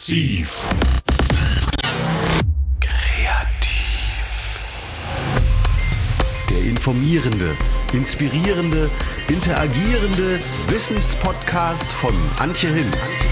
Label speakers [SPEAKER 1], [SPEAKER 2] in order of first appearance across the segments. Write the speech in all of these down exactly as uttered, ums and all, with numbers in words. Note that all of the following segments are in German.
[SPEAKER 1] Massiv. Kreativ. Der informierende, inspirierende, interagierende Wissenspodcast von Antje Hinz.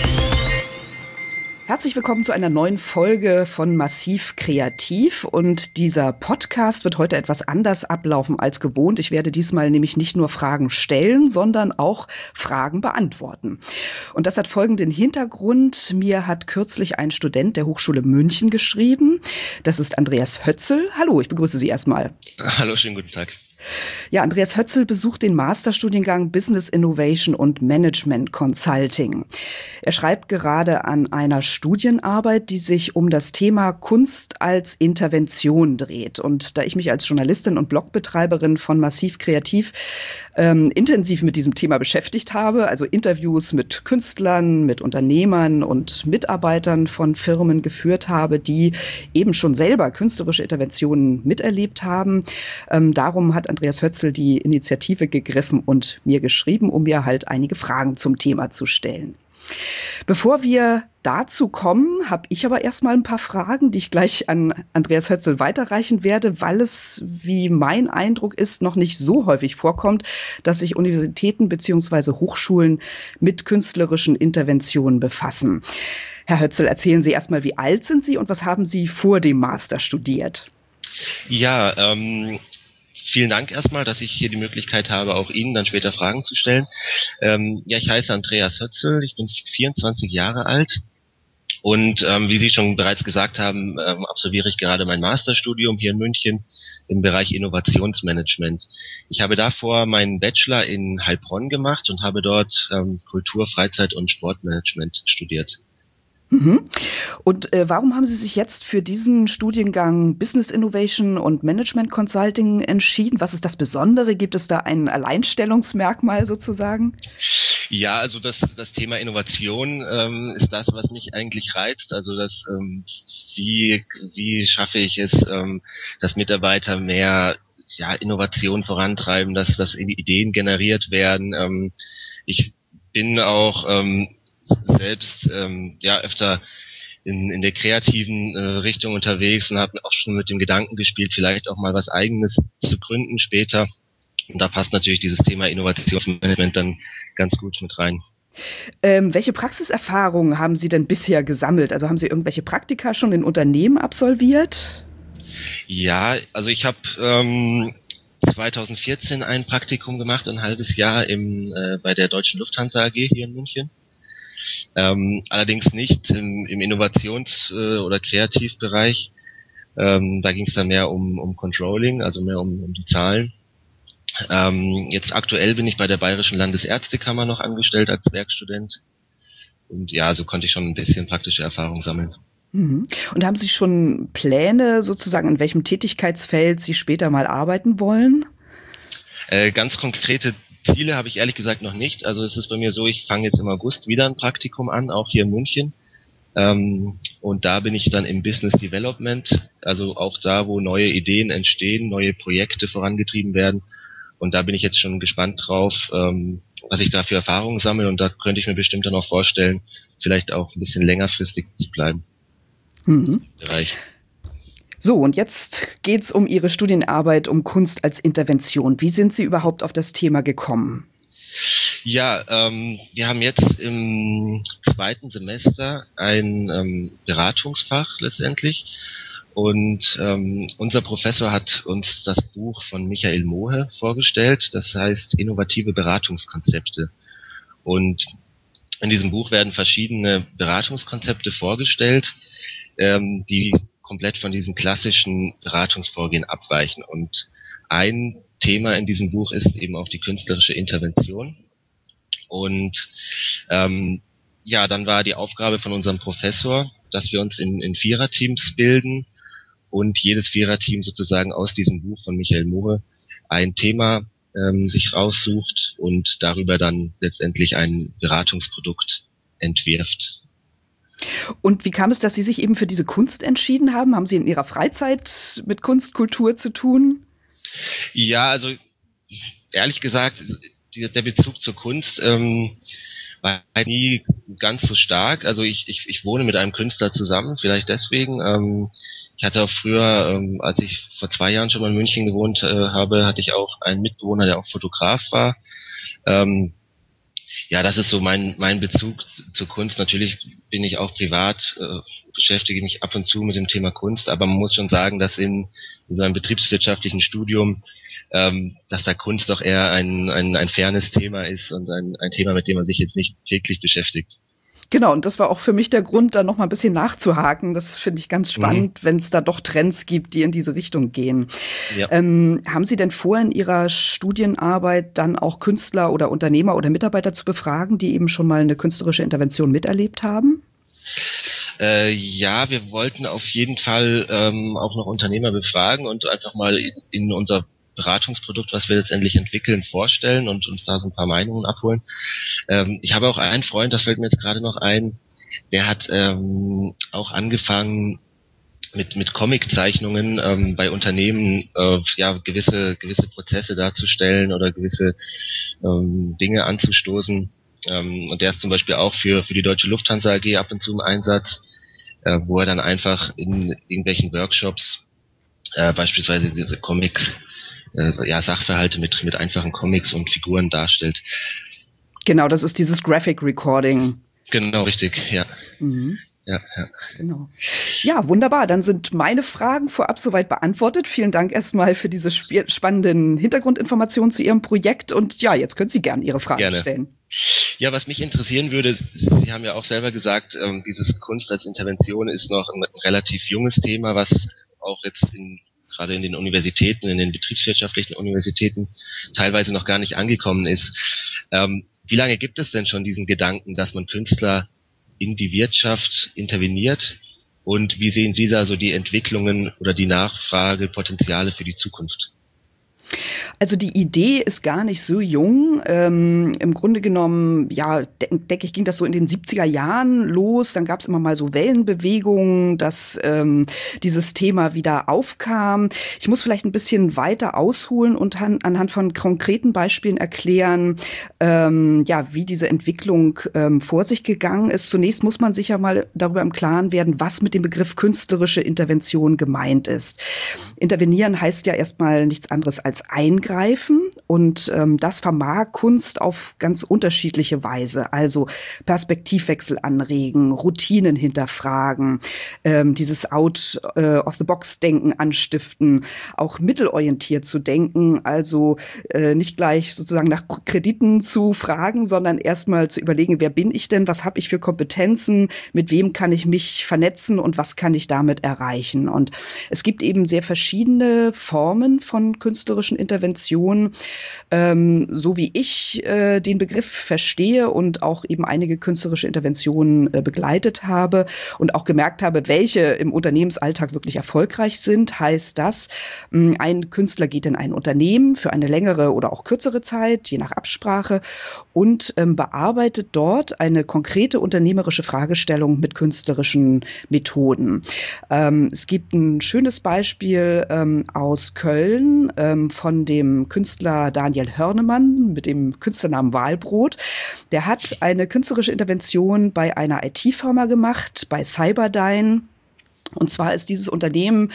[SPEAKER 2] Herzlich willkommen zu einer neuen Folge von Massiv Kreativ, und dieser Podcast wird heute etwas anders ablaufen als gewohnt. Ich werde diesmal nämlich nicht nur Fragen stellen, sondern auch Fragen beantworten. Und das hat folgenden Hintergrund. Mir hat kürzlich ein Student der Hochschule München geschrieben. Das ist Andreas Hötzel. Hallo, ich begrüße Sie erstmal.
[SPEAKER 3] Hallo, schönen guten Tag.
[SPEAKER 2] Ja, Andreas Hötzel besucht den Masterstudiengang Business Innovation und Management Consulting. Er schreibt gerade an einer Studienarbeit, die sich um das Thema Kunst als Intervention dreht. Und da ich mich als Journalistin und Blogbetreiberin von Massiv Kreativ ähm, intensiv mit diesem Thema beschäftigt habe, also Interviews mit Künstlern, mit Unternehmern und Mitarbeitern von Firmen geführt habe, die eben schon selber künstlerische Interventionen miterlebt haben, ähm, darum hat Andreas Hötzel die Initiative gegriffen und mir geschrieben, um mir halt einige Fragen zum Thema zu stellen. Bevor wir dazu kommen, habe ich aber erstmal ein paar Fragen, die ich gleich an Andreas Hötzel weiterreichen werde, weil es, wie mein Eindruck ist, noch nicht so häufig vorkommt, dass sich Universitäten bzw. Hochschulen mit künstlerischen Interventionen befassen. Herr Hötzel, erzählen Sie erstmal, wie alt sind Sie und was haben Sie vor dem Master studiert?
[SPEAKER 3] Ja, ähm... Vielen Dank erstmal, dass ich hier die Möglichkeit habe, auch Ihnen dann später Fragen zu stellen. Ähm, ja, ich heiße Andreas Hötzel, ich bin vierundzwanzig Jahre alt und ähm, wie Sie schon bereits gesagt haben, ähm, absolviere ich gerade mein Masterstudium hier in München im Bereich Innovationsmanagement. Ich habe davor meinen Bachelor in Heilbronn gemacht und habe dort ähm, Kultur-, Freizeit- und Sportmanagement studiert.
[SPEAKER 2] Mhm. Und äh, warum haben Sie sich jetzt für diesen Studiengang Business Innovation und Management Consulting entschieden? Was ist das Besondere? Gibt es da ein Alleinstellungsmerkmal sozusagen?
[SPEAKER 3] Ja, also das, das Thema Innovation ähm, ist das, was mich eigentlich reizt. Also das, ähm, wie, wie schaffe ich es, ähm, dass Mitarbeiter mehr ja, Innovation vorantreiben, dass, dass Ideen generiert werden. Ähm, ich bin auch ähm, selbst ähm, ja öfter in, in der kreativen äh, Richtung unterwegs und habe auch schon mit dem Gedanken gespielt, vielleicht auch mal was Eigenes zu gründen später. Und da passt natürlich dieses Thema Innovationsmanagement dann ganz gut mit rein.
[SPEAKER 2] Ähm, welche Praxiserfahrungen haben Sie denn bisher gesammelt? Also haben Sie irgendwelche Praktika schon in Unternehmen absolviert?
[SPEAKER 3] Ja, also ich habe ähm, zwanzig vierzehn ein Praktikum gemacht, ein halbes Jahr im äh, bei der Deutschen Lufthansa A G hier in München. Ähm, allerdings nicht im, im Innovations- äh, oder Kreativbereich. Ähm, da ging es dann mehr um, um Controlling, also mehr um, um die Zahlen. Ähm, jetzt aktuell bin ich bei der Bayerischen Landesärztekammer noch angestellt als Werkstudent. Und ja, so konnte ich schon ein bisschen praktische Erfahrung sammeln.
[SPEAKER 2] Mhm. Und haben Sie schon Pläne sozusagen, in welchem Tätigkeitsfeld Sie später mal arbeiten wollen?
[SPEAKER 3] Äh, ganz konkrete Ziele habe ich ehrlich gesagt noch nicht. Also es ist bei mir so, ich fange jetzt im August wieder ein Praktikum an, auch hier in München. Ähm, und da bin ich dann im Business Development, also auch da, wo neue Ideen entstehen, neue Projekte vorangetrieben werden. Und da bin ich jetzt schon gespannt drauf, ähm, was ich da für Erfahrungen sammle. Und da könnte ich mir bestimmt dann auch vorstellen, vielleicht auch ein bisschen längerfristig zu bleiben.
[SPEAKER 2] Mhm.
[SPEAKER 3] Im Bereich.
[SPEAKER 2] So, und jetzt geht's um Ihre Studienarbeit um Kunst als Intervention. Wie sind Sie überhaupt auf das Thema gekommen?
[SPEAKER 3] Ja, ähm, wir haben jetzt im zweiten Semester ein ähm, Beratungsfach letztendlich. Und ähm, unser Professor hat uns das Buch von Michael Mohe vorgestellt, das heißt Innovative Beratungskonzepte. Und in diesem Buch werden verschiedene Beratungskonzepte vorgestellt, ähm, die komplett von diesem klassischen Beratungsvorgehen abweichen. Und ein Thema in diesem Buch ist eben auch die künstlerische Intervention. Und ähm, ja, dann war die Aufgabe von unserem Professor, dass wir uns in, in Viererteams bilden und jedes Viererteam sozusagen aus diesem Buch von Michael Mohe ein Thema ähm, sich raussucht und darüber dann letztendlich ein Beratungsprodukt entwirft.
[SPEAKER 2] Und wie kam es, dass Sie sich eben für diese Kunst entschieden haben? Haben Sie in Ihrer Freizeit mit Kunst, Kultur zu tun?
[SPEAKER 3] Ja, also ehrlich gesagt, die, der Bezug zur Kunst ähm, war halt nie ganz so stark. Also ich, ich, ich wohne mit einem Künstler zusammen, vielleicht deswegen. Ähm, ich hatte auch früher, ähm, als ich vor zwei Jahren schon mal in München gewohnt äh, habe, hatte ich auch einen Mitbewohner, der auch Fotograf war. Ähm, ja, das ist so mein mein Bezug zur Kunst. Natürlich bin ich auch privat, äh, beschäftige mich ab und zu mit dem Thema Kunst, aber man muss schon sagen, dass in, in so einem betriebswirtschaftlichen Studium, ähm, dass da Kunst doch eher ein ein, ein fernes Thema ist und ein, ein Thema, mit dem man sich jetzt nicht täglich beschäftigt.
[SPEAKER 2] Genau, und das war auch für mich der Grund, da noch mal ein bisschen nachzuhaken. Das finde ich ganz spannend, mhm. wenn es da doch Trends gibt, die in diese Richtung gehen. Ja. Ähm, haben Sie denn vor, in Ihrer Studienarbeit dann auch Künstler oder Unternehmer oder Mitarbeiter zu befragen, die eben schon mal eine künstlerische Intervention miterlebt haben?
[SPEAKER 3] Äh, ja, wir wollten auf jeden Fall ähm, auch noch Unternehmer befragen und einfach mal in, in unser Beratungsprodukt, was wir letztendlich entwickeln, vorstellen und uns da so ein paar Meinungen abholen. Ähm, ich habe auch einen Freund, das fällt mir jetzt gerade noch ein, der hat ähm, auch angefangen mit mit Comiczeichnungen ähm, bei Unternehmen äh, ja gewisse gewisse Prozesse darzustellen oder gewisse ähm, Dinge anzustoßen. Ähm, und der ist zum Beispiel auch für für die Deutsche Lufthansa A G ab und zu im Einsatz, äh, wo er dann einfach in irgendwelchen Workshops äh, beispielsweise diese Comics ja, Sachverhalte mit, mit einfachen Comics und Figuren darstellt.
[SPEAKER 2] Genau, das ist dieses Graphic Recording.
[SPEAKER 3] Genau, richtig, ja.
[SPEAKER 2] Mhm.
[SPEAKER 3] Ja, ja.
[SPEAKER 2] Genau. Ja, wunderbar. Dann sind meine Fragen vorab soweit beantwortet. Vielen Dank erstmal für diese sp- spannenden Hintergrundinformationen zu Ihrem Projekt. Und ja, jetzt können Sie gerne Ihre Fragen
[SPEAKER 3] gerne
[SPEAKER 2] stellen.
[SPEAKER 3] Ja, was mich interessieren würde, Sie haben ja auch selber gesagt, ähm, dieses Kunst als Intervention ist noch ein relativ junges Thema, was auch jetzt in gerade in den Universitäten, in den betriebswirtschaftlichen Universitäten teilweise noch gar nicht angekommen ist. Ähm, wie lange gibt es denn schon diesen Gedanken, dass man Künstler in die Wirtschaft interveniert? Und wie sehen Sie da so die Entwicklungen oder die Nachfragepotenziale für die Zukunft?
[SPEAKER 2] Also die Idee ist gar nicht so jung. Ähm, im Grunde genommen, ja, denke ich, ging das so in den siebziger Jahren los. Dann gab es immer mal so Wellenbewegungen, dass ähm, dieses Thema wieder aufkam. Ich muss vielleicht ein bisschen weiter ausholen und an, anhand von konkreten Beispielen erklären, ähm, ja, wie diese Entwicklung ähm, vor sich gegangen ist. Zunächst muss man sich ja mal darüber im Klaren werden, was mit dem Begriff künstlerische Intervention gemeint ist. Intervenieren heißt ja erstmal nichts anderes als eingreifen und ähm, das vermag Kunst auf ganz unterschiedliche Weise. Also Perspektivwechsel anregen, Routinen hinterfragen, ähm, dieses Out-of-the-Box-Denken anstiften, auch mittelorientiert zu denken, also äh, nicht gleich sozusagen nach Krediten zu fragen, sondern erstmal zu überlegen, wer bin ich denn, was habe ich für Kompetenzen, mit wem kann ich mich vernetzen und was kann ich damit erreichen. Und es gibt eben sehr verschiedene Formen von künstlerischen Interventionen, ähm, so wie ich äh, den Begriff verstehe und auch eben einige künstlerische Interventionen äh, begleitet habe und auch gemerkt habe, welche im Unternehmensalltag wirklich erfolgreich sind, heißt das, mh, ein Künstler geht in ein Unternehmen für eine längere oder auch kürzere Zeit, je nach Absprache, und ähm, bearbeitet dort eine konkrete unternehmerische Fragestellung mit künstlerischen Methoden. Ähm, es gibt ein schönes Beispiel ähm, aus Köln ähm, von dem Künstler Daniel Hörnemann mit dem Künstlernamen Wahlbrot. Der hat eine künstlerische Intervention bei einer I T-Firma gemacht, bei Cyberdyne. Und zwar ist dieses Unternehmen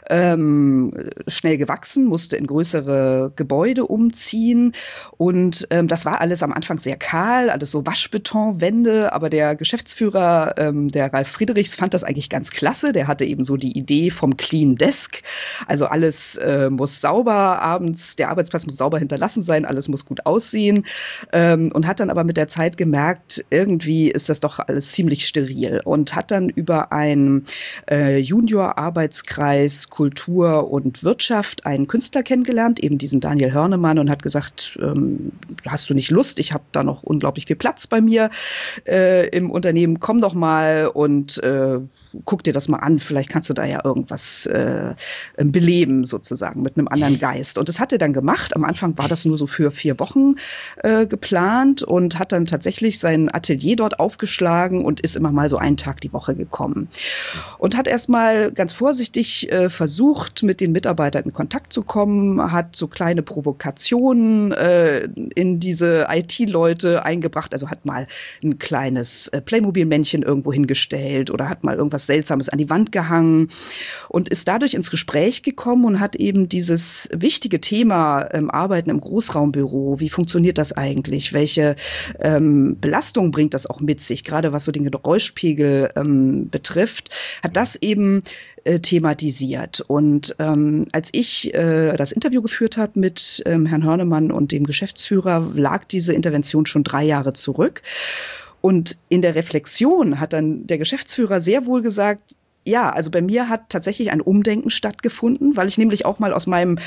[SPEAKER 2] ähm, schnell gewachsen, musste in größere Gebäude umziehen und ähm, das war alles am Anfang sehr kahl, alles so Waschbetonwände, aber der Geschäftsführer, ähm, der Ralf Friedrichs, fand das eigentlich ganz klasse. Der hatte eben so die Idee vom Clean Desk, also alles äh, muss sauber abends, der Arbeitsplatz muss sauber hinterlassen sein, alles muss gut aussehen ähm, und hat dann aber mit der Zeit gemerkt, irgendwie ist das doch alles ziemlich steril und hat dann über ein äh, Junior-Arbeitskreis Kultur und Wirtschaft einen Künstler kennengelernt, eben diesen Daniel Hörnemann, und hat gesagt, ähm, hast du nicht Lust? Ich habe da noch unglaublich viel Platz bei mir äh, im Unternehmen, komm doch mal und äh, guck dir das mal an, vielleicht kannst du da ja irgendwas äh, beleben sozusagen mit einem anderen Geist. Und das hat er dann gemacht. Am Anfang war das nur so für vier Wochen äh, geplant und hat dann tatsächlich sein Atelier dort aufgeschlagen und ist immer mal so einen Tag die Woche gekommen. Und hat erstmal ganz vorsichtig äh, versucht, mit den Mitarbeitern in Kontakt zu kommen, hat so kleine Provokationen äh, in diese I T-Leute eingebracht, also hat mal ein kleines äh, Playmobil-Männchen irgendwo hingestellt oder hat mal irgendwas Seltsames an die Wand gehangen und ist dadurch ins Gespräch gekommen und hat eben dieses wichtige Thema ähm, Arbeiten im Großraumbüro, wie funktioniert das eigentlich, welche ähm, Belastung bringt das auch mit sich, gerade was so den Geräuschpegel ähm, betrifft, hat das eben äh, thematisiert. Und ähm, als ich äh, das Interview geführt habe mit ähm, Herrn Hörnemann und dem Geschäftsführer, lag diese Intervention schon drei Jahre zurück. Und in der Reflexion hat dann der Geschäftsführer sehr wohl gesagt, ja, also bei mir hat tatsächlich ein Umdenken stattgefunden, weil ich nämlich auch mal aus meinem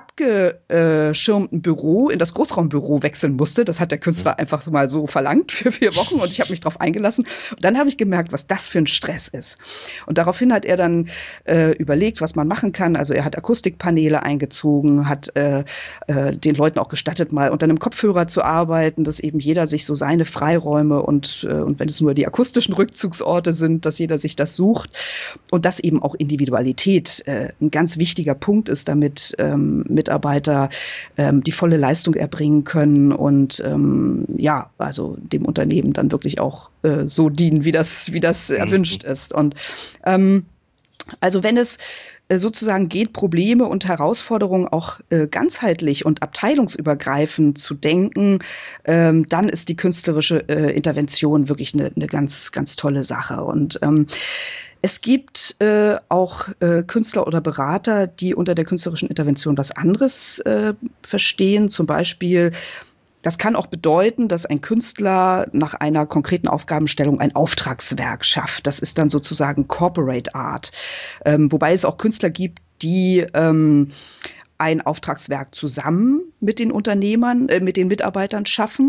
[SPEAKER 2] abgeschirmten Büro in das Großraumbüro wechseln musste. Das hat der Künstler einfach so mal so verlangt für vier Wochen und ich habe mich darauf eingelassen. Und dann habe ich gemerkt, was das für ein Stress ist. Und daraufhin hat er dann äh, überlegt, was man machen kann. Also er hat Akustikpaneele eingezogen, hat äh, äh, den Leuten auch gestattet, mal unter einem Kopfhörer zu arbeiten, dass eben jeder sich so seine Freiräume und, äh, und wenn es nur die akustischen Rückzugsorte sind, dass jeder sich das sucht. Und dass eben auch Individualität äh, ein ganz wichtiger Punkt ist, damit ähm, Mitarbeiter ähm, die volle Leistung erbringen können und ähm, ja, also dem Unternehmen dann wirklich auch äh, so dienen, wie das, wie das mhm. erwünscht ist. Und ähm, also wenn es äh, sozusagen geht, Probleme und Herausforderungen auch äh, ganzheitlich und abteilungsübergreifend zu denken, ähm, dann ist die künstlerische äh, Intervention wirklich eine, eine ganz, ganz tolle Sache. Und ähm, es gibt äh, auch äh, Künstler oder Berater, die unter der künstlerischen Intervention was anderes äh, verstehen. Zum Beispiel, das kann auch bedeuten, dass ein Künstler nach einer konkreten Aufgabenstellung ein Auftragswerk schafft. Das ist dann sozusagen Corporate Art. Ähm, wobei es auch Künstler gibt, die ähm, ein Auftragswerk zusammen mit den Unternehmern, äh, mit den Mitarbeitern schaffen.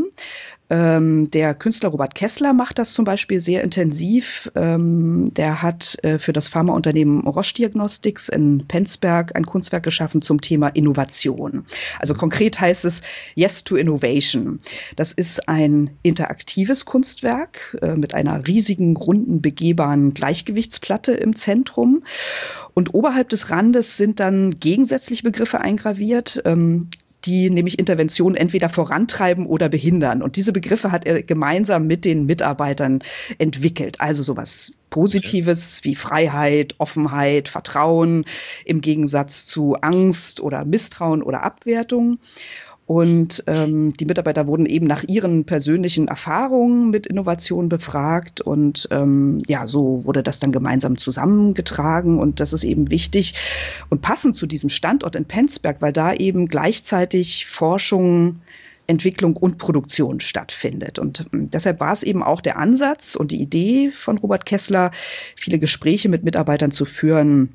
[SPEAKER 2] Ähm, der Künstler Robert Kessler macht das zum Beispiel sehr intensiv. Ähm, der hat äh, für das Pharmaunternehmen Roche Diagnostics in Penzberg ein Kunstwerk geschaffen zum Thema Innovation. Also konkret heißt es Yes to Innovation. Das ist ein interaktives Kunstwerk äh, mit einer riesigen, runden, begehbaren Gleichgewichtsplatte im Zentrum. Und oberhalb des Randes sind dann gegensätzliche Begriffe eingraviert, ähm, die nämlich Interventionen entweder vorantreiben oder behindern. Und diese Begriffe hat er gemeinsam mit den Mitarbeitern entwickelt. Also sowas Positives wie Freiheit, Offenheit, Vertrauen im Gegensatz zu Angst oder Misstrauen oder Abwertung. Und ähm, die Mitarbeiter wurden eben nach ihren persönlichen Erfahrungen mit Innovation befragt und ähm, ja, so wurde das dann gemeinsam zusammengetragen und das ist eben wichtig und passend zu diesem Standort in Penzberg, weil da eben gleichzeitig Forschung, Entwicklung und Produktion stattfindet. Und ähm, deshalb war es eben auch der Ansatz und die Idee von Robert Kessler, viele Gespräche mit Mitarbeitern zu führen,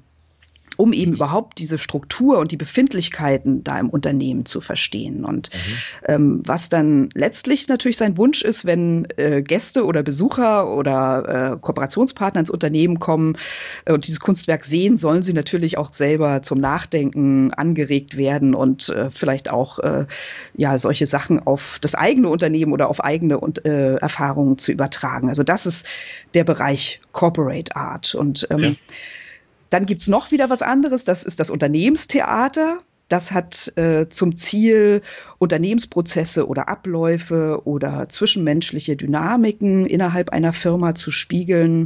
[SPEAKER 2] um eben überhaupt diese Struktur und die Befindlichkeiten da im Unternehmen zu verstehen. Und mhm. ähm, was dann letztlich natürlich sein Wunsch ist, wenn äh, Gäste oder Besucher oder äh, Kooperationspartner ins Unternehmen kommen äh, und dieses Kunstwerk sehen, sollen sie natürlich auch selber zum Nachdenken angeregt werden und äh, vielleicht auch äh, ja solche Sachen auf das eigene Unternehmen oder auf eigene und, äh, Erfahrungen zu übertragen. Also das ist der Bereich Corporate Art. Und ähm, ja. Dann gibt's noch wieder was anderes, das ist das Unternehmenstheater. Das hat äh, zum Ziel, Unternehmensprozesse oder Abläufe oder zwischenmenschliche Dynamiken innerhalb einer Firma zu spiegeln.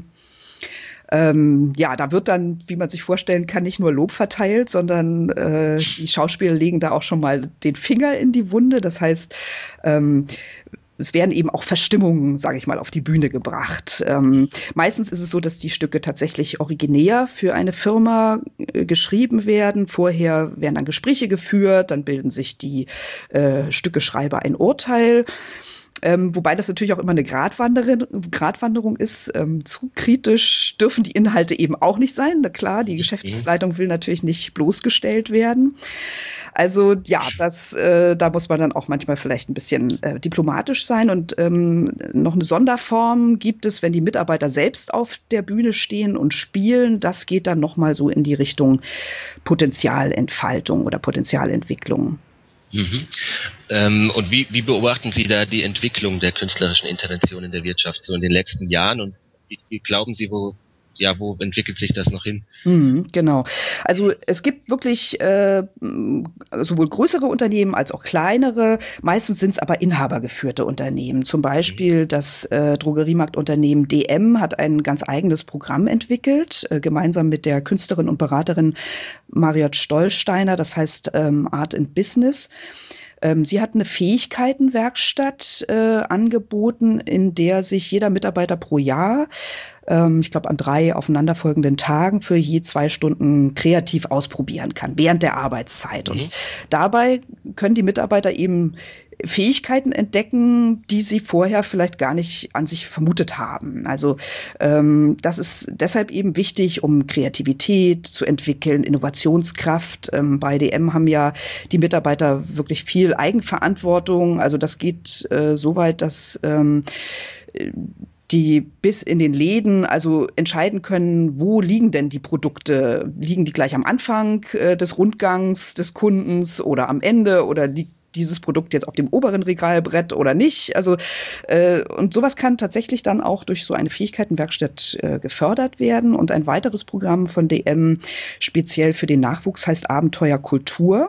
[SPEAKER 2] Ähm, ja, da wird dann, wie man sich vorstellen kann, nicht nur Lob verteilt, sondern äh, die Schauspieler legen da auch schon mal den Finger in die Wunde. Das heißt, ähm, es werden eben auch Verstimmungen, sage ich mal, auf die Bühne gebracht. Ähm, meistens ist es so, dass die Stücke tatsächlich originär für eine Firma äh, geschrieben werden. Vorher werden dann Gespräche geführt, dann bilden sich die äh, Stückeschreiber ein Urteil. Ähm, wobei das natürlich auch immer eine Gratwanderin, Gratwanderung ist. Ähm, zu kritisch dürfen die Inhalte eben auch nicht sein. Na klar, die Geschäftsleitung will natürlich nicht bloßgestellt werden. Also ja, das, äh, da muss man dann auch manchmal vielleicht ein bisschen äh, diplomatisch sein. Und ähm, noch eine Sonderform gibt es, wenn die Mitarbeiter selbst auf der Bühne stehen und spielen. Das geht dann noch mal so in die Richtung Potenzialentfaltung oder Potenzialentwicklung.
[SPEAKER 3] Mhm. Ähm, und wie, wie beobachten Sie da die Entwicklung der künstlerischen Intervention in der Wirtschaft so in den letzten Jahren und wie, wie glauben Sie, wo, ja, wo entwickelt sich das noch hin?
[SPEAKER 2] Mhm, genau. Also es gibt wirklich äh, sowohl größere Unternehmen als auch kleinere. Meistens sind es aber inhabergeführte Unternehmen. Zum Beispiel mhm. das äh, Drogeriemarktunternehmen D M hat ein ganz eigenes Programm entwickelt, äh, gemeinsam mit der Künstlerin und Beraterin Mariott Stollsteiner. Das heißt ähm, Art and Business. Sie hat eine Fähigkeitenwerkstatt äh, angeboten, in der sich jeder Mitarbeiter pro Jahr, ähm, ich glaube an drei aufeinanderfolgenden Tagen, für je zwei Stunden kreativ ausprobieren kann, während der Arbeitszeit. Mhm. Und dabei können die Mitarbeiter eben Fähigkeiten entdecken, die sie vorher vielleicht gar nicht an sich vermutet haben. Also ähm, das ist deshalb eben wichtig, um Kreativität zu entwickeln, Innovationskraft. Ähm, bei D M haben ja die Mitarbeiter wirklich viel Eigenverantwortung. Also das geht äh, so weit, dass ähm, die bis in den Läden also entscheiden können, wo liegen denn die Produkte? Liegen die gleich am Anfang äh, des Rundgangs des Kundens oder am Ende oder liegt dieses Produkt jetzt auf dem oberen Regalbrett oder nicht? Also äh, und sowas kann tatsächlich dann auch durch so eine Fähigkeitenwerkstatt äh, gefördert werden. Und ein weiteres Programm von D M speziell für den Nachwuchs heißt Abenteuer Kultur.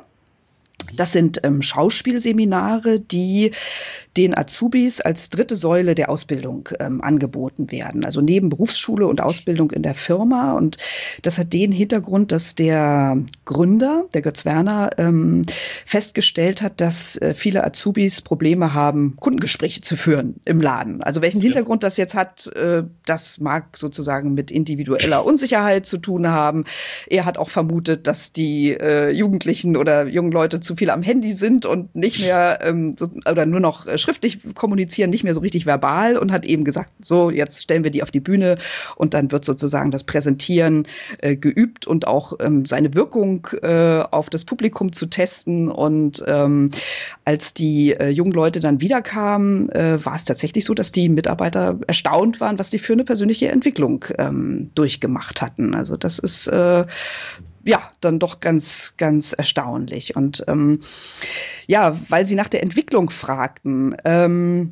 [SPEAKER 2] Das sind ähm, Schauspielseminare, die den Azubis als dritte Säule der Ausbildung ähm, angeboten werden. Also neben Berufsschule und Ausbildung in der Firma. Und das hat den Hintergrund, dass der Gründer, der Götz Werner, ähm, festgestellt hat, dass äh, viele Azubis Probleme haben, Kundengespräche zu führen im Laden. Also welchen Hintergrund das jetzt hat, äh, das mag sozusagen mit individueller Unsicherheit zu tun haben. Er hat auch vermutet, dass die äh, Jugendlichen oder jungen Leute zu viel am Handy sind und nicht mehr ähm, so, oder nur noch äh, schriftlich kommunizieren, nicht mehr so richtig verbal, und hat eben gesagt, so, jetzt stellen wir die auf die Bühne und dann wird sozusagen das Präsentieren äh, geübt und auch ähm, seine Wirkung äh, auf das Publikum zu testen. Und ähm, als die äh, jungen Leute dann wiederkamen, äh, war es tatsächlich so, dass die Mitarbeiter erstaunt waren, was die für eine persönliche Entwicklung ähm, durchgemacht hatten. Also das ist äh, ja, dann doch ganz, ganz erstaunlich. Und ähm, ja, weil Sie nach der Entwicklung fragten, ähm,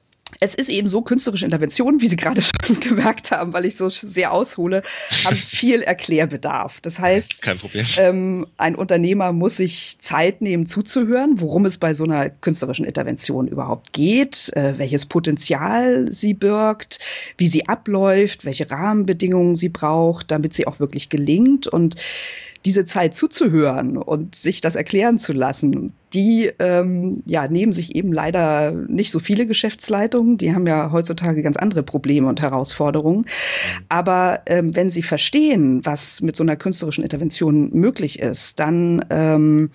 [SPEAKER 2] es ist eben so, künstlerische Interventionen, wie Sie gerade schon gemerkt haben, weil ich so sehr aushole, haben viel Erklärbedarf. Das heißt,
[SPEAKER 3] kein Problem.
[SPEAKER 2] Ähm, ein Unternehmer muss sich Zeit nehmen, zuzuhören, worum es bei so einer künstlerischen Intervention überhaupt geht, äh, welches Potenzial sie birgt, wie sie abläuft, welche Rahmenbedingungen sie braucht, damit sie auch wirklich gelingt. Und diese Zeit zuzuhören und sich das erklären zu lassen, die ähm, ja, nehmen sich eben leider nicht so viele Geschäftsleitungen. Die haben ja heutzutage ganz andere Probleme und Herausforderungen. Aber ähm, wenn sie verstehen, was mit so einer künstlerischen Intervention möglich ist, dann, ähm,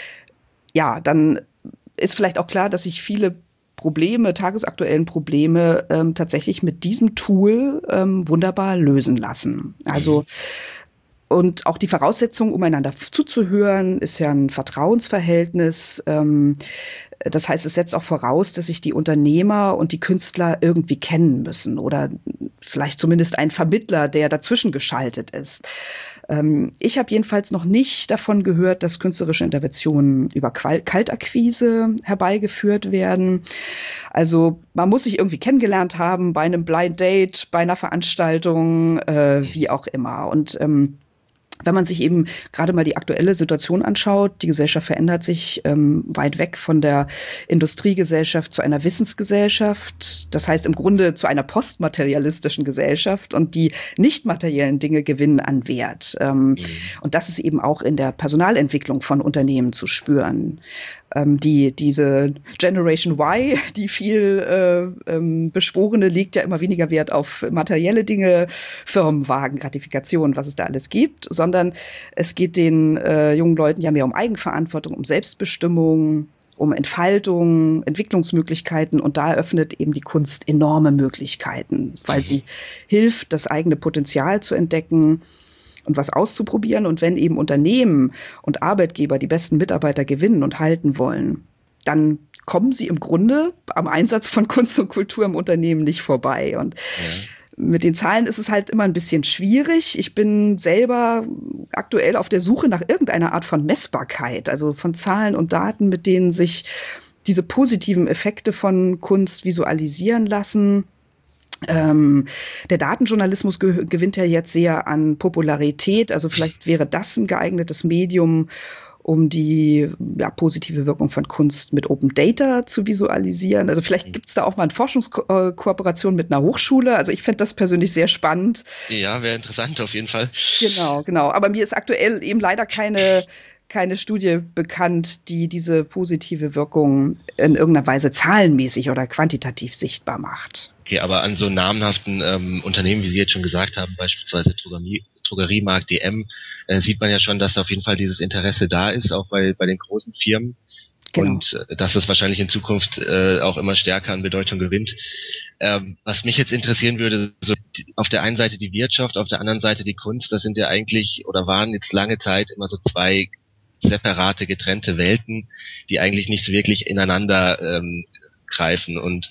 [SPEAKER 2] ja, dann ist vielleicht auch klar, dass sich viele Probleme, tagesaktuellen Probleme ähm, tatsächlich mit diesem Tool ähm, wunderbar lösen lassen. Also mhm. Und auch die Voraussetzung, um einander zuzuhören, ist ja ein Vertrauensverhältnis. Das heißt, es setzt auch voraus, dass sich die Unternehmer und die Künstler irgendwie kennen müssen oder vielleicht zumindest ein Vermittler, der dazwischen geschaltet ist. Ich habe jedenfalls noch nicht davon gehört, dass künstlerische Interventionen über Kaltakquise herbeigeführt werden. Also man muss sich irgendwie kennengelernt haben bei einem Blind Date, bei einer Veranstaltung, äh, wie auch immer. Und ähm, wenn man sich eben gerade mal die aktuelle Situation anschaut, die Gesellschaft verändert sich ähm, weit weg von der Industriegesellschaft zu einer Wissensgesellschaft. Das heißt im Grunde zu einer postmaterialistischen Gesellschaft, und die nicht materiellen Dinge gewinnen an Wert. Ähm, mhm. Und das ist eben auch in der Personalentwicklung von Unternehmen zu spüren. Ähm, die, diese Generation Y, die viel äh, ähm, beschworene, legt ja immer weniger Wert auf materielle Dinge, Firmenwagen, Gratifikationen, was es da alles gibt, sondern es geht den äh, jungen Leuten ja mehr um Eigenverantwortung, um Selbstbestimmung, um Entfaltung, Entwicklungsmöglichkeiten und da eröffnet eben die Kunst enorme Möglichkeiten, weil sie hilft, das eigene Potenzial zu entdecken und was auszuprobieren. Und wenn eben Unternehmen und Arbeitgeber die besten Mitarbeiter gewinnen und halten wollen, dann kommen sie im Grunde am Einsatz von Kunst und Kultur im Unternehmen nicht vorbei. Und ja. Mit den Zahlen ist es halt immer ein bisschen schwierig. Ich bin selber aktuell auf der Suche nach irgendeiner Art von Messbarkeit, also von Zahlen und Daten, mit denen sich diese positiven Effekte von Kunst visualisieren lassen. Ähm, der Datenjournalismus ge- gewinnt ja jetzt sehr an Popularität. Also vielleicht wäre das ein geeignetes Medium, um die ja, positive Wirkung von Kunst mit Open Data zu visualisieren. Also vielleicht gibt es da auch mal eine Forschungskooperation mit einer Hochschule. Also ich fände das persönlich sehr spannend.
[SPEAKER 3] Ja, wäre interessant auf jeden Fall.
[SPEAKER 2] Genau, genau. Aber mir ist aktuell eben leider keine, keine Studie bekannt, die diese positive Wirkung in irgendeiner Weise zahlenmäßig oder quantitativ sichtbar macht.
[SPEAKER 3] Okay, aber an so namenhaften ähm, Unternehmen, wie Sie jetzt schon gesagt haben, beispielsweise Drogerie, Drogeriemarkt D M, äh, sieht man ja schon, dass auf jeden Fall dieses Interesse da ist, auch bei, bei den großen Firmen. Genau. Und äh, dass es wahrscheinlich in Zukunft äh, auch immer stärker an Bedeutung gewinnt. Ähm, was mich jetzt interessieren würde, so die, auf der einen Seite die Wirtschaft, auf der anderen Seite die Kunst, das sind ja eigentlich oder waren jetzt lange Zeit immer so zwei separate, getrennte Welten, die eigentlich nicht so wirklich ineinander ähm, greifen. Und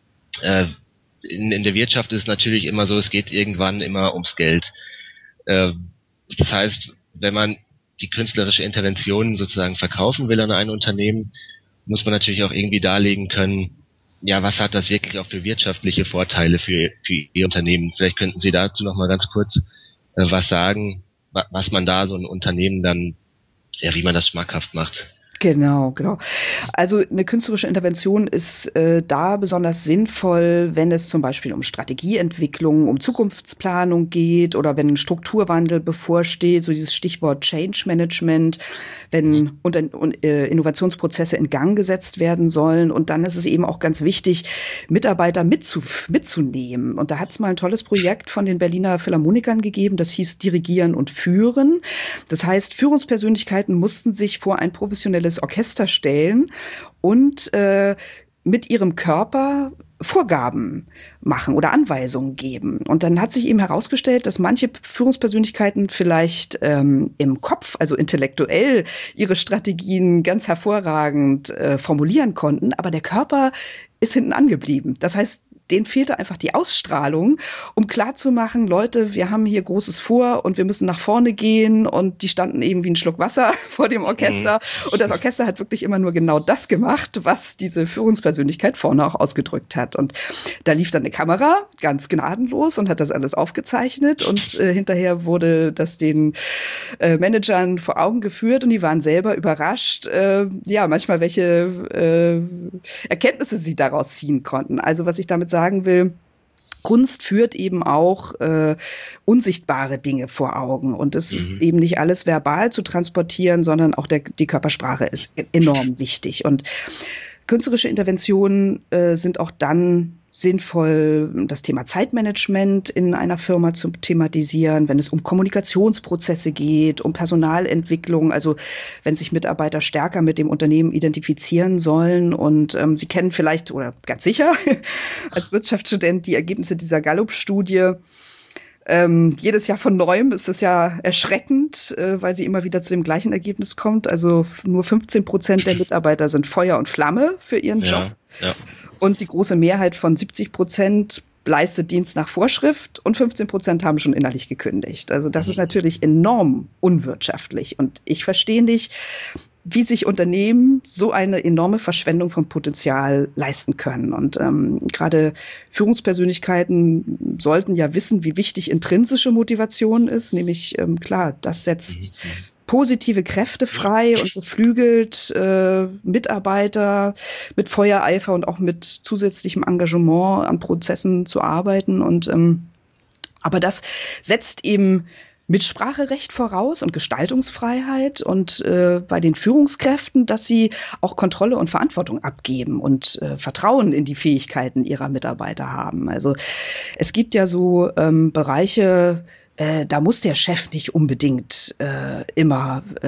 [SPEAKER 3] äh, in, in der Wirtschaft ist es natürlich immer so, es geht irgendwann immer ums Geld. Äh, das heißt, wenn man die künstlerische Intervention sozusagen verkaufen will an ein Unternehmen, muss man natürlich auch irgendwie darlegen können, ja, was hat das wirklich auch für wirtschaftliche Vorteile für, für Ihr Unternehmen? Vielleicht könnten Sie dazu noch mal ganz kurz äh, was sagen, wa- was man da so ein Unternehmen dann, ja, wie man das schmackhaft macht.
[SPEAKER 2] Genau, genau. Also eine künstlerische Intervention ist äh, da besonders sinnvoll, wenn es zum Beispiel um Strategieentwicklung, um Zukunftsplanung geht oder wenn ein Strukturwandel bevorsteht, so dieses Stichwort Change Management, wenn mhm. unter, äh, Innovationsprozesse in Gang gesetzt werden sollen. Und dann ist es eben auch ganz wichtig, Mitarbeiter mitzu, mitzunehmen. Und da hat es mal ein tolles Projekt von den Berliner Philharmonikern gegeben, das hieß Dirigieren und Führen. Das heißt, Führungspersönlichkeiten mussten sich vor ein professionelles Orchester stellen und äh, mit ihrem Körper Vorgaben machen oder Anweisungen geben. Und dann hat sich eben herausgestellt, dass manche Führungspersönlichkeiten vielleicht ähm, im Kopf, also intellektuell, ihre Strategien ganz hervorragend äh, formulieren konnten, aber der Körper ist hinten angeblieben. Das heißt, denen fehlte einfach die Ausstrahlung, um klarzumachen, Leute, wir haben hier Großes vor und wir müssen nach vorne gehen, und die standen eben wie ein Schluck Wasser vor dem Orchester mhm. und das Orchester hat wirklich immer nur genau das gemacht, was diese Führungspersönlichkeit vorne auch ausgedrückt hat, und da lief dann eine Kamera ganz gnadenlos und hat das alles aufgezeichnet, und äh, hinterher wurde das den äh, Managern vor Augen geführt und die waren selber überrascht, äh, ja, manchmal welche äh, Erkenntnisse sie daraus ziehen konnten. Also was ich damit sage, sagen will, Kunst führt eben auch äh, unsichtbare Dinge vor Augen. Und es mhm. ist eben nicht alles verbal zu transportieren, sondern auch der, die Körpersprache ist enorm wichtig. Und künstlerische Interventionen äh, sind auch dann sinnvoll, das Thema Zeitmanagement in einer Firma zu thematisieren, wenn es um Kommunikationsprozesse geht, um Personalentwicklung, also wenn sich Mitarbeiter stärker mit dem Unternehmen identifizieren sollen. Und ähm, Sie kennen vielleicht oder ganz sicher als Wirtschaftsstudent die Ergebnisse dieser Gallup-Studie. Ähm, jedes Jahr von neuem ist es ja erschreckend, äh, weil sie immer wieder zu dem gleichen Ergebnis kommt. Also nur fünfzehn Prozent der Mitarbeiter sind Feuer und Flamme für ihren Job. Ja, ja. Und die große Mehrheit von siebzig Prozent leistet Dienst nach Vorschrift und fünfzehn Prozent haben schon innerlich gekündigt. Also das ist natürlich enorm unwirtschaftlich. Und ich verstehe nicht, wie sich Unternehmen so eine enorme Verschwendung von Potenzial leisten können. Und ähm, gerade Führungspersönlichkeiten sollten ja wissen, wie wichtig intrinsische Motivation ist. Nämlich, ähm, klar, das setzt positive Kräfte frei und beflügelt äh, Mitarbeiter mit Feuereifer und auch mit zusätzlichem Engagement an Prozessen zu arbeiten. Und ähm, aber das setzt eben Mitspracherecht voraus und Gestaltungsfreiheit und äh, bei den Führungskräften, dass sie auch Kontrolle und Verantwortung abgeben und äh, Vertrauen in die Fähigkeiten ihrer Mitarbeiter haben. Also es gibt ja so ähm, Bereiche, äh, da muss der Chef nicht unbedingt äh, immer äh,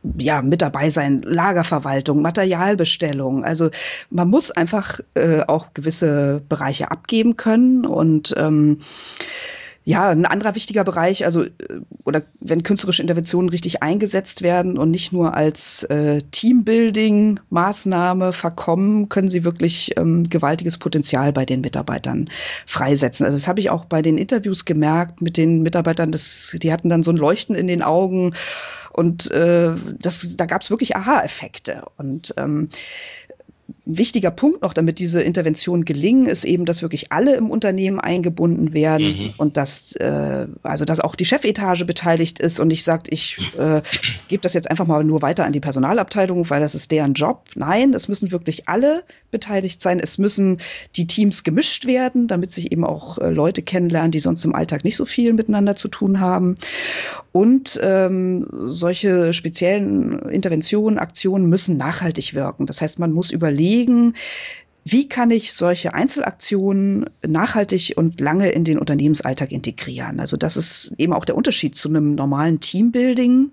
[SPEAKER 2] ja, mit dabei sein, Lagerverwaltung, Materialbestellung. Also man muss einfach äh, auch gewisse Bereiche abgeben können und ähm, ja, ein anderer wichtiger Bereich, also oder wenn künstlerische Interventionen richtig eingesetzt werden und nicht nur als äh, Teambuilding-Maßnahme verkommen, können sie wirklich ähm, gewaltiges Potenzial bei den Mitarbeitern freisetzen. Also das habe ich auch bei den Interviews gemerkt mit den Mitarbeitern, das, die hatten dann so ein Leuchten in den Augen und äh, das, da gab es wirklich Aha-Effekte. Und ähm, ein wichtiger Punkt noch, damit diese Interventionen gelingen, ist eben, dass wirklich alle im Unternehmen eingebunden werden mhm. und dass äh, also dass auch die Chefetage beteiligt ist und nicht sagt, ich äh, gebe das jetzt einfach mal nur weiter an die Personalabteilung, weil das ist deren Job. Nein, es müssen wirklich alle beteiligt sein. Es müssen die Teams gemischt werden, damit sich eben auch äh, Leute kennenlernen, die sonst im Alltag nicht so viel miteinander zu tun haben. Und ähm, solche speziellen Interventionen, Aktionen müssen nachhaltig wirken. Das heißt, man muss überlegen, wie kann ich solche Einzelaktionen nachhaltig und lange in den Unternehmensalltag integrieren? Also das ist eben auch der Unterschied zu einem normalen Teambuilding.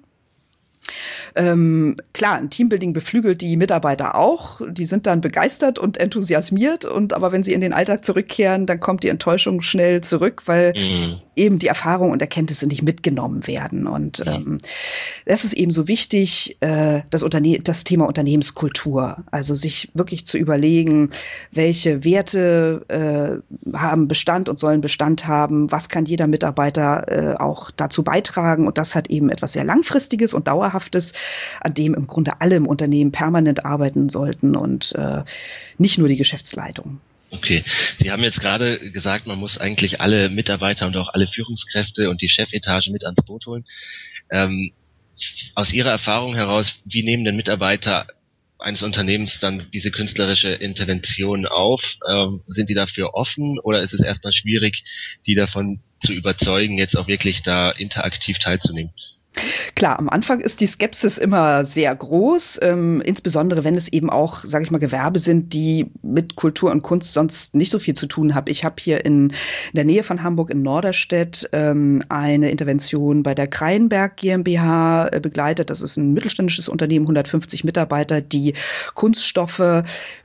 [SPEAKER 2] Ähm, klar, ein Teambuilding beflügelt die Mitarbeiter auch. Die sind dann begeistert und enthusiasmiert. Und aber wenn sie in den Alltag zurückkehren, dann kommt die Enttäuschung schnell zurück, weil mhm. eben die Erfahrung und Erkenntnisse nicht mitgenommen werden. Und mhm. ähm, das ist eben so wichtig, äh, das, Unterne- das Thema Unternehmenskultur. Also sich wirklich zu überlegen, welche Werte äh, haben Bestand und sollen Bestand haben. Was kann jeder Mitarbeiter äh, auch dazu beitragen? Und das hat eben etwas sehr Langfristiges und Dauerhaftes, an dem im Grunde alle im Unternehmen permanent arbeiten sollten und äh, nicht nur die Geschäftsleitung.
[SPEAKER 3] Okay, Sie haben jetzt gerade gesagt, man muss eigentlich alle Mitarbeiter und auch alle Führungskräfte und die Chefetage mit ans Boot holen. Ähm, aus Ihrer Erfahrung heraus, wie nehmen denn Mitarbeiter eines Unternehmens dann diese künstlerische Intervention auf? Ähm, sind die dafür offen oder ist es erstmal schwierig, die davon zu überzeugen, jetzt auch wirklich da interaktiv teilzunehmen?
[SPEAKER 2] Klar, am Anfang ist die Skepsis immer sehr groß, ähm, insbesondere wenn es eben auch, sage ich mal, Gewerbe sind, die mit Kultur und Kunst sonst nicht so viel zu tun haben. Ich habe hier in, in der Nähe von Hamburg in Norderstedt ähm, eine Intervention bei der Kreinberg GmbH äh, begleitet. Das ist ein mittelständisches Unternehmen, hundertfünfzig Mitarbeiter, die Kunststoffe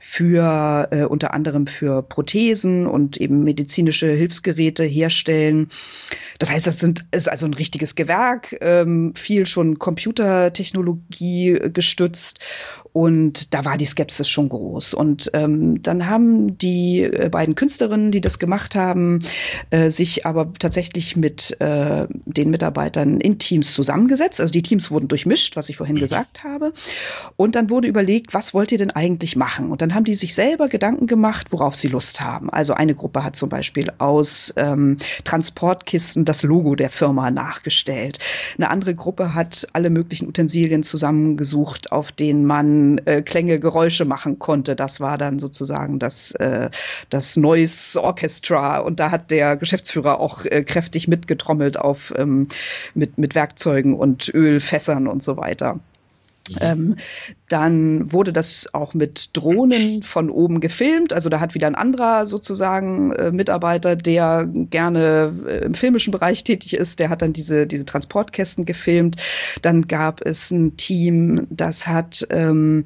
[SPEAKER 2] für äh, unter anderem für Prothesen und eben medizinische Hilfsgeräte herstellen. Das heißt, das sind, ist also ein richtiges Gewerk, ähm, viel schon Computertechnologie gestützt und da war die Skepsis schon groß. Und ähm, dann haben die beiden Künstlerinnen, die das gemacht haben, äh, sich aber tatsächlich mit äh, den Mitarbeitern in Teams zusammengesetzt. Also die Teams wurden durchmischt, was ich vorhin mhm. gesagt habe. Und dann wurde überlegt, was wollt ihr denn eigentlich machen? Und dann haben die sich selber Gedanken gemacht, worauf sie Lust haben. Also eine Gruppe hat zum Beispiel aus ähm, Transportkisten das Logo der Firma nachgestellt. Eine andere Gruppe hat alle möglichen Utensilien zusammengesucht, auf denen man äh, Klänge, Geräusche machen konnte. Das war dann sozusagen das, äh, das Noise Orchestra. Und da hat der Geschäftsführer auch äh, kräftig mitgetrommelt auf, ähm, mit, mit Werkzeugen und Ölfässern und so weiter. Mhm. Ähm, dann wurde das auch mit Drohnen von oben gefilmt. Also da hat wieder ein anderer sozusagen äh, Mitarbeiter, der gerne äh, im filmischen Bereich tätig ist, der hat dann diese, diese Transportkästen gefilmt. Dann gab es ein Team, das hat ähm,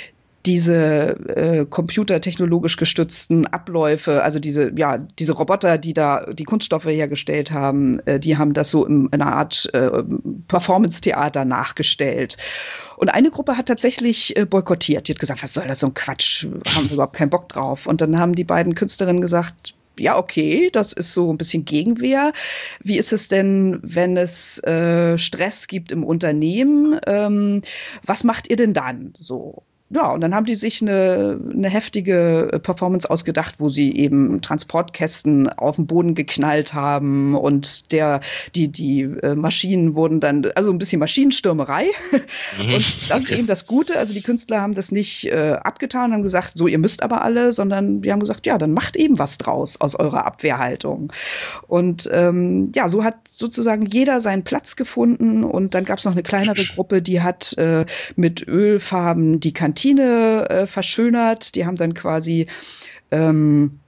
[SPEAKER 2] diese äh, computertechnologisch gestützten Abläufe, also diese ja diese Roboter, die da die Kunststoffe hergestellt haben, äh, die haben das so in, in einer Art äh, Performance-Theater nachgestellt. Und eine Gruppe hat tatsächlich äh, boykottiert. Die hat gesagt, was soll das, so ein Quatsch, haben wir überhaupt keinen Bock drauf. Und dann haben die beiden Künstlerinnen gesagt, ja, okay, das ist so ein bisschen Gegenwehr. Wie ist es denn, wenn es äh, Stress gibt im Unternehmen? Ähm, was macht ihr denn dann so? Ja, und dann haben die sich eine, eine heftige Performance ausgedacht, wo sie eben Transportkästen auf den Boden geknallt haben und der, die, die Maschinen wurden dann, also ein bisschen Maschinenstürmerei. Mhm. Und das okay. ist eben das Gute. Also die Künstler haben das nicht äh, abgetan, haben gesagt, so, ihr müsst aber alle, sondern die haben gesagt, ja, dann macht eben was draus aus eurer Abwehrhaltung. Und ähm, ja, so hat sozusagen jeder seinen Platz gefunden. Und dann gab es noch eine kleinere Gruppe, die hat äh, mit Ölfarben die Kantine Kantine äh, verschönert. Die haben dann quasi ähm,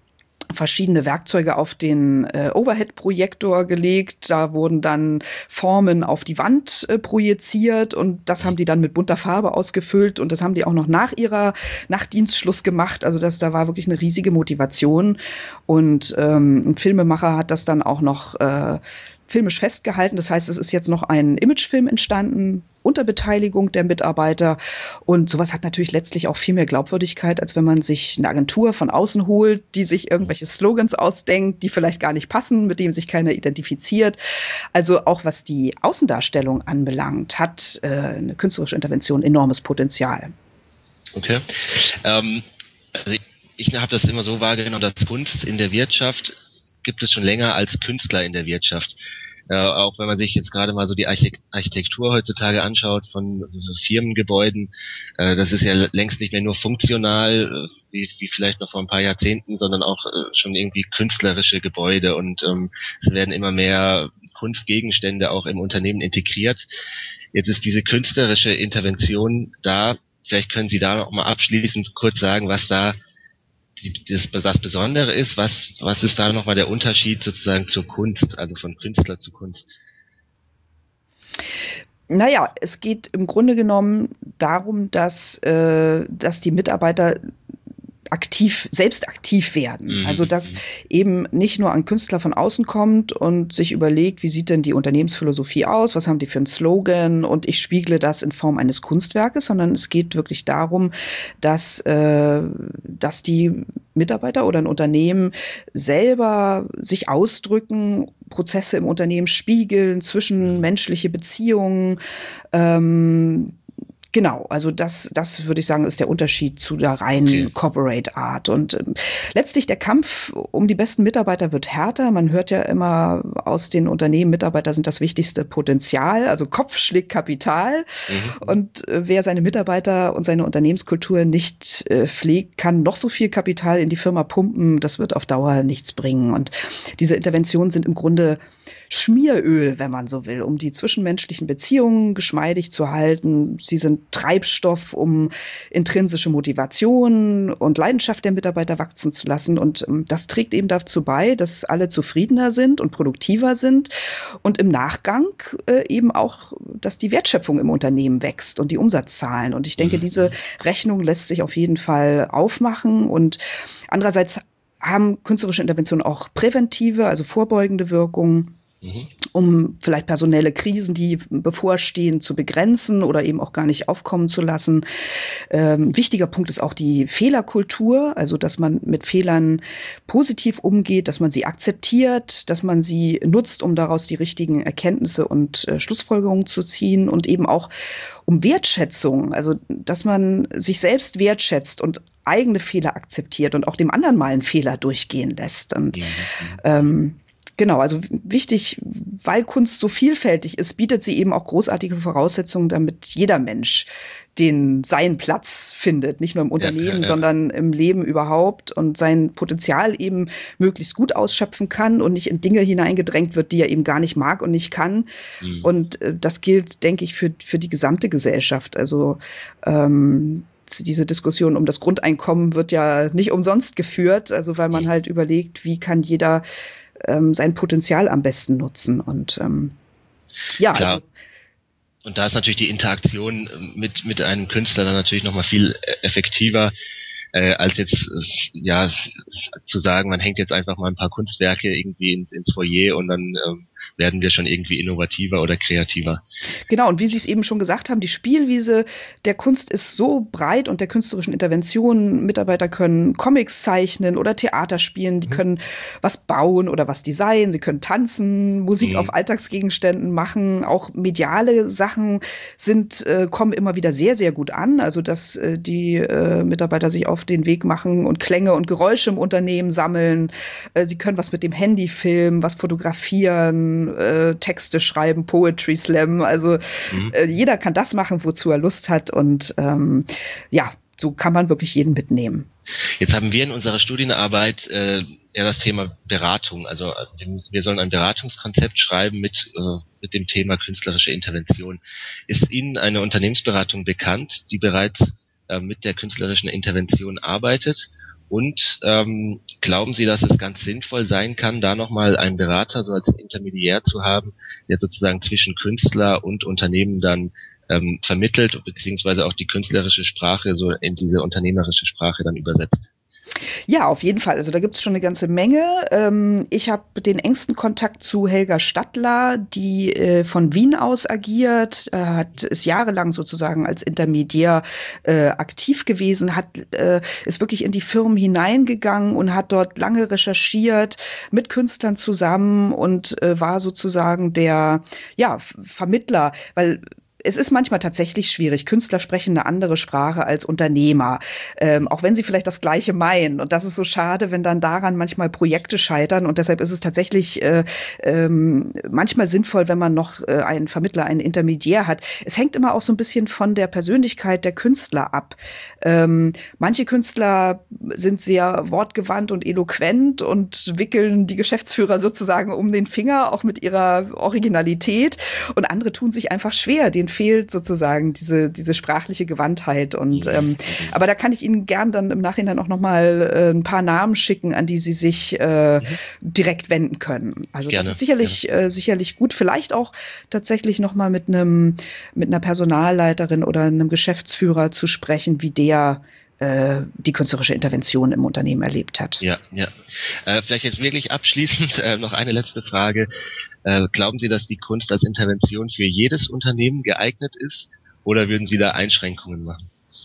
[SPEAKER 2] verschiedene Werkzeuge auf den äh, Overhead-Projektor gelegt. Da wurden dann Formen auf die Wand äh, projiziert und das haben die dann mit bunter Farbe ausgefüllt und das haben die auch noch nach ihrer Nachtdienstschluss gemacht. Also das, da war wirklich eine riesige Motivation und ähm, ein Filmemacher hat das dann auch noch äh, filmisch festgehalten. Das heißt, es ist jetzt noch ein Imagefilm entstanden unter Beteiligung der Mitarbeiter. Und sowas hat natürlich letztlich auch viel mehr Glaubwürdigkeit, als wenn man sich eine Agentur von außen holt, die sich irgendwelche Slogans ausdenkt, die vielleicht gar nicht passen, mit dem sich keiner identifiziert. Also auch was die Außendarstellung anbelangt, hat äh, eine künstlerische Intervention enormes Potenzial.
[SPEAKER 3] Okay. Ähm, also ich, ich habe das immer so wahrgenommen, dass Kunst in der Wirtschaft gibt es schon länger als Künstler in der Wirtschaft. Äh, auch wenn man sich jetzt gerade mal so die Architektur heutzutage anschaut von Firmengebäuden, äh, das ist ja längst nicht mehr nur funktional, äh, wie, wie vielleicht noch vor ein paar Jahrzehnten, sondern auch äh, schon irgendwie künstlerische Gebäude und ähm, es werden immer mehr Kunstgegenstände auch im Unternehmen integriert. Jetzt ist diese künstlerische Intervention da. Vielleicht können Sie da noch mal abschließend kurz sagen, was da Das, das Besondere ist, was, was ist da nochmal der Unterschied sozusagen zur Kunst, also von Künstler zu Kunst?
[SPEAKER 2] Naja, es geht im Grunde genommen darum, dass, äh, dass die Mitarbeiter aktiv, selbst aktiv werden. Mhm. Also, dass eben nicht nur ein Künstler von außen kommt und sich überlegt, wie sieht denn die Unternehmensphilosophie aus, was haben die für einen Slogan und ich spiegle das in Form eines Kunstwerkes, sondern es geht wirklich darum, dass, äh, dass die Mitarbeiter oder ein Unternehmen selber sich ausdrücken, Prozesse im Unternehmen spiegeln, zwischenmenschliche Beziehungen, ähm, Genau, also das, das würde ich sagen, ist der Unterschied zu der reinen okay. Corporate Art. Und ähm, letztlich der Kampf um die besten Mitarbeiter wird härter. Man hört ja immer aus den Unternehmen, Mitarbeiter sind das wichtigste Potenzial, also Kopf schlägt Kapital. Mhm. Und äh, wer seine Mitarbeiter und seine Unternehmenskultur nicht äh, pflegt, kann noch so viel Kapital in die Firma pumpen. Das wird auf Dauer nichts bringen. Und diese Interventionen sind im Grunde Schmieröl, wenn man so will, um die zwischenmenschlichen Beziehungen geschmeidig zu halten. Sie sind Treibstoff, um intrinsische Motivation und Leidenschaft der Mitarbeiter wachsen zu lassen. Und das trägt eben dazu bei, dass alle zufriedener sind und produktiver sind. Und im Nachgang äh, eben auch, dass die Wertschöpfung im Unternehmen wächst und die Umsatzzahlen. Und ich denke, mhm. diese Rechnung lässt sich auf jeden Fall aufmachen. Und andererseits haben künstlerische Interventionen auch präventive, also vorbeugende Wirkungen. Mhm. Um vielleicht personelle Krisen, die bevorstehen, zu begrenzen oder eben auch gar nicht aufkommen zu lassen. Ähm, wichtiger Punkt ist auch die Fehlerkultur, also dass man mit Fehlern positiv umgeht, dass man sie akzeptiert, dass man sie nutzt, um daraus die richtigen Erkenntnisse und äh, Schlussfolgerungen zu ziehen und eben auch um Wertschätzung, also dass man sich selbst wertschätzt und eigene Fehler akzeptiert und auch dem anderen mal einen Fehler durchgehen lässt. Und mhm. ähm, Genau, also wichtig, weil Kunst so vielfältig ist, bietet sie eben auch großartige Voraussetzungen, damit jeder Mensch den seinen Platz findet, nicht nur im Unternehmen, ja, ja, ja. sondern im Leben überhaupt und sein Potenzial eben möglichst gut ausschöpfen kann und nicht in Dinge hineingedrängt wird, die er eben gar nicht mag und nicht kann. Mhm. Und äh, das gilt, denke ich, für, für die gesamte Gesellschaft. Also ähm, diese Diskussion um das Grundeinkommen wird ja nicht umsonst geführt, also weil man mhm. halt überlegt, wie kann jeder ähm, sein Potenzial am besten nutzen. Und ähm, ja,
[SPEAKER 3] Klar.
[SPEAKER 2] also
[SPEAKER 3] und da ist natürlich die Interaktion mit mit einem Künstler dann natürlich nochmal viel effektiver, äh, als jetzt äh, ja zu sagen, man hängt jetzt einfach mal ein paar Kunstwerke irgendwie ins, ins Foyer und dann ähm, werden wir schon irgendwie innovativer oder kreativer.
[SPEAKER 2] Genau, und wie Sie es eben schon gesagt haben, die Spielwiese der Kunst ist so breit und der künstlerischen Interventionen. Mitarbeiter können Comics zeichnen oder Theater spielen, die mhm. können was bauen oder was designen, sie können tanzen, Musik mhm. auf Alltagsgegenständen machen, auch mediale Sachen sind, äh, kommen immer wieder sehr, sehr gut an, also dass äh, die äh, Mitarbeiter sich auf den Weg machen und Klänge und Geräusche im Unternehmen sammeln, äh, sie können was mit dem Handy filmen, was fotografieren, Äh, Texte schreiben, Poetry Slam, also mhm. äh, jeder kann das machen, wozu er Lust hat und ähm, ja, so kann man wirklich jeden mitnehmen.
[SPEAKER 3] Jetzt haben wir in unserer Studienarbeit äh, ja das Thema Beratung, also wir sollen ein Beratungskonzept schreiben mit, äh, mit dem Thema künstlerische Intervention. Ist Ihnen eine Unternehmensberatung bekannt, die bereits äh, mit der künstlerischen Intervention arbeitet? Und ähm, glauben Sie, dass es ganz sinnvoll sein kann, da nochmal einen Berater so als Intermediär zu haben, der sozusagen zwischen Künstler und Unternehmen dann ähm, vermittelt, beziehungsweise auch die künstlerische Sprache so in diese unternehmerische Sprache dann übersetzt?
[SPEAKER 2] Ja, auf jeden Fall. Also da gibt's schon eine ganze Menge. Ähm, ich habe den engsten Kontakt zu Helga Stadler, die äh, von Wien aus agiert, äh, hat ist jahrelang sozusagen als Intermediär äh, aktiv gewesen, hat äh, ist wirklich in die Firmen hineingegangen und hat dort lange recherchiert mit Künstlern zusammen und äh, war sozusagen der ja Vermittler, weil es ist manchmal tatsächlich schwierig. Künstler sprechen eine andere Sprache als Unternehmer, ähm, auch wenn sie vielleicht das Gleiche meinen. Und das ist so schade, wenn dann daran manchmal Projekte scheitern. Und deshalb ist es tatsächlich äh, ähm, manchmal sinnvoll, wenn man noch äh, einen Vermittler, einen Intermediär hat. Es hängt immer auch so ein bisschen von der Persönlichkeit der Künstler ab. Ähm, manche Künstler sind sehr wortgewandt und eloquent und wickeln die Geschäftsführer sozusagen um den Finger, auch mit ihrer Originalität. Und andere tun sich einfach schwer, den fehlt sozusagen diese diese sprachliche Gewandtheit und ähm, aber da kann ich Ihnen gern dann im Nachhinein auch noch mal äh, ein paar Namen schicken, an die Sie sich äh, mhm. direkt wenden können. Also gerne, das ist sicherlich äh, sicherlich gut. Vielleicht auch tatsächlich noch mal mit einem mit einer Personalleiterin oder einem Geschäftsführer zu sprechen, wie der äh, die künstlerische Intervention im Unternehmen erlebt hat.
[SPEAKER 3] Ja, ja. Äh, vielleicht jetzt wirklich abschließend äh, noch eine letzte Frage. Äh, glauben Sie, dass die Kunst als Intervention für jedes Unternehmen geeignet ist, oder würden Sie da Einschränkungen machen?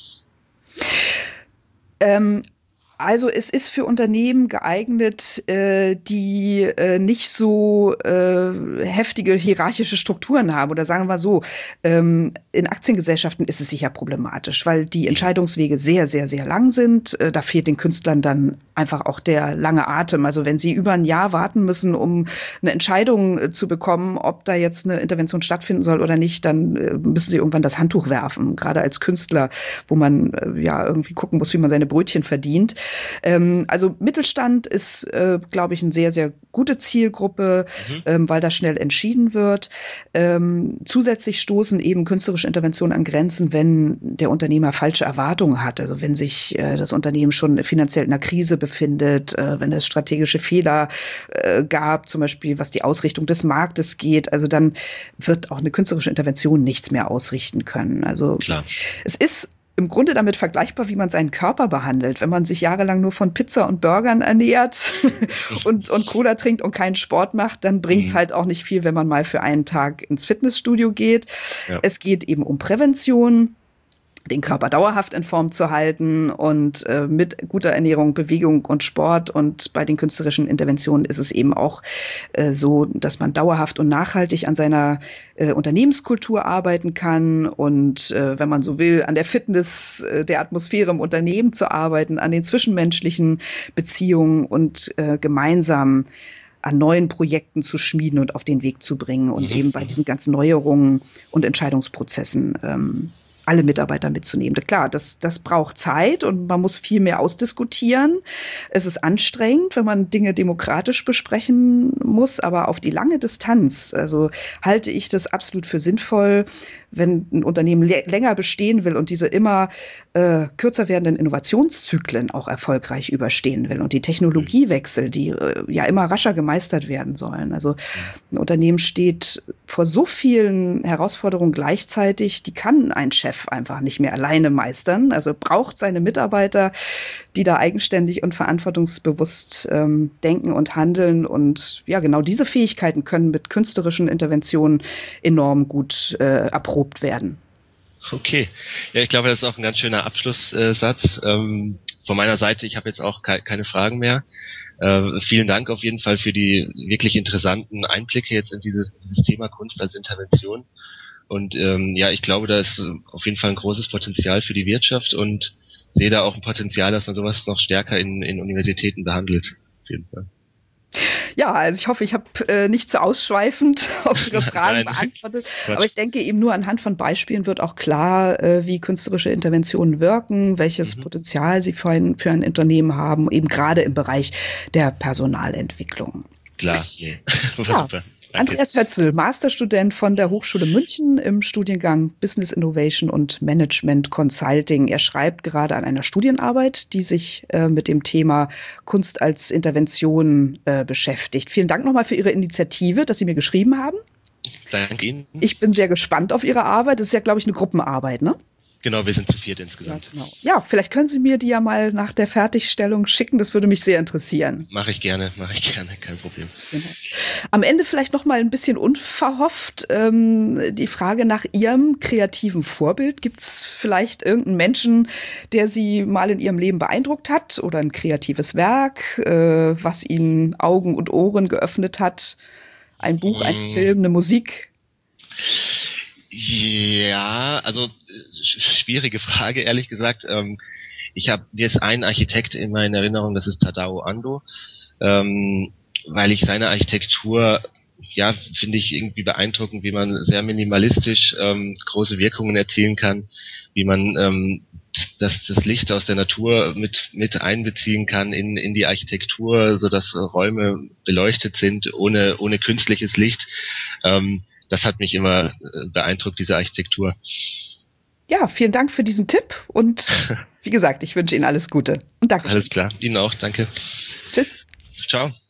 [SPEAKER 2] Ähm, Also es ist für Unternehmen geeignet, äh, die äh, nicht so äh, heftige hierarchische Strukturen haben. Oder sagen wir so, ähm, in Aktiengesellschaften ist es sicher problematisch, weil die Entscheidungswege sehr, sehr, sehr lang sind. Äh, da fehlt den Künstlern dann einfach auch der lange Atem. Also wenn sie über ein Jahr warten müssen, um eine Entscheidung äh, zu bekommen, ob da jetzt eine Intervention stattfinden soll oder nicht, dann äh, müssen sie irgendwann das Handtuch werfen. Gerade als Künstler, wo man äh, ja irgendwie gucken muss, wie man seine Brötchen verdient. Ähm, also Mittelstand ist, äh, glaube ich, eine sehr, sehr gute Zielgruppe, mhm. ähm, weil da schnell entschieden wird. Ähm, zusätzlich stoßen eben künstlerische Interventionen an Grenzen, wenn der Unternehmer falsche Erwartungen hat. Also wenn sich äh, das Unternehmen schon finanziell in einer Krise befindet, äh, wenn es strategische Fehler äh, gab, zum Beispiel was die Ausrichtung des Marktes geht. Also dann wird auch eine künstlerische Intervention nichts mehr ausrichten können. Also
[SPEAKER 3] Klar.
[SPEAKER 2] Es ist im Grunde damit vergleichbar, wie man seinen Körper behandelt. Wenn man sich jahrelang nur von Pizza und Burgern ernährt und, und Cola trinkt und keinen Sport macht, dann bringt's mhm. halt auch nicht viel, wenn man mal für einen Tag ins Fitnessstudio geht. Ja. Es geht eben um Prävention, den Körper dauerhaft in Form zu halten und äh, mit guter Ernährung, Bewegung und Sport. Und bei den künstlerischen Interventionen ist es eben auch äh, so, dass man dauerhaft und nachhaltig an seiner äh, Unternehmenskultur arbeiten kann und äh, wenn man so will, an der Fitness äh, der Atmosphäre im Unternehmen zu arbeiten, an den zwischenmenschlichen Beziehungen und äh, gemeinsam an neuen Projekten zu schmieden und auf den Weg zu bringen und mhm. eben bei diesen ganzen Neuerungen und Entscheidungsprozessen ähm, alle Mitarbeiter mitzunehmen. Klar, das, das braucht Zeit und man muss viel mehr ausdiskutieren. Es ist anstrengend, wenn man Dinge demokratisch besprechen muss, aber auf die lange Distanz, also halte ich das absolut für sinnvoll, wenn ein Unternehmen le- länger bestehen will und diese immer äh, kürzer werdenden Innovationszyklen auch erfolgreich überstehen will und die Technologiewechsel, die äh, ja immer rascher gemeistert werden sollen. Also ein Unternehmen steht vor so vielen Herausforderungen gleichzeitig, die kann ein Chef einfach nicht mehr alleine meistern. Also braucht seine Mitarbeiter, die da eigenständig und verantwortungsbewusst ähm, denken und handeln. Und ja, genau diese Fähigkeiten können mit künstlerischen Interventionen enorm gut äh, erprobt werden.
[SPEAKER 3] Okay. Ja, ich glaube, das ist auch ein ganz schöner Abschlusssatz. Ähm, von meiner Seite, ich habe jetzt auch ke- keine Fragen mehr. Äh, vielen Dank auf jeden Fall für die wirklich interessanten Einblicke jetzt in dieses, dieses Thema Kunst als Intervention. Und ähm, ja, ich glaube, da ist auf jeden Fall ein großes Potenzial für die Wirtschaft und sehe da auch ein Potenzial, dass man sowas noch stärker in, in Universitäten behandelt. Auf jeden Fall.
[SPEAKER 2] Ja, also ich hoffe, ich habe äh, nicht zu ausschweifend auf Ihre Fragen beantwortet. Aber ich denke eben nur anhand von Beispielen wird auch klar, äh, wie künstlerische Interventionen wirken, welches mhm. Potenzial sie für ein, für ein Unternehmen haben, eben gerade im Bereich der Personalentwicklung.
[SPEAKER 3] Klar, yeah.
[SPEAKER 2] Ja.
[SPEAKER 3] Super.
[SPEAKER 2] Andreas Hötzl, Masterstudent von der Hochschule München im Studiengang Business Innovation und Management Consulting. Er schreibt gerade an einer Studienarbeit, die sich äh, mit dem Thema Kunst als Intervention äh, beschäftigt. Vielen Dank nochmal für Ihre Initiative, dass Sie mir geschrieben haben.
[SPEAKER 3] Danke Ihnen.
[SPEAKER 2] Ich bin sehr gespannt auf Ihre Arbeit. Das ist ja, glaube ich, eine Gruppenarbeit, ne?
[SPEAKER 3] Genau, wir sind zu viert insgesamt.
[SPEAKER 2] Ja, genau. Ja, vielleicht können Sie mir die ja mal nach der Fertigstellung schicken. Das würde mich sehr interessieren.
[SPEAKER 3] Mache ich gerne, mache ich gerne, kein Problem.
[SPEAKER 2] Genau. Am Ende vielleicht noch mal ein bisschen unverhofft ähm, die Frage nach Ihrem kreativen Vorbild. Gibt es vielleicht irgendeinen Menschen, der Sie mal in Ihrem Leben beeindruckt hat oder ein kreatives Werk, äh, was Ihnen Augen und Ohren geöffnet hat? Ein Buch, ein mm. Film, eine Musik?
[SPEAKER 3] Ja, also schwierige Frage, ehrlich gesagt. Ähm, ich habe, mir ist ein Architekt in meiner Erinnerung, das ist Tadao Ando, ähm, weil ich seine Architektur, ja, finde ich irgendwie beeindruckend, wie man sehr minimalistisch ähm, große Wirkungen erzielen kann, wie man ähm, das, das Licht aus der Natur mit mit einbeziehen kann in in die Architektur, so dass Räume beleuchtet sind ohne ohne künstliches Licht. Ähm, Das hat mich immer beeindruckt, diese Architektur.
[SPEAKER 2] Ja, vielen Dank für diesen Tipp und wie gesagt, ich wünsche Ihnen alles Gute und Dankeschön.
[SPEAKER 3] Alles klar, Ihnen auch, danke.
[SPEAKER 2] Tschüss.
[SPEAKER 3] Ciao.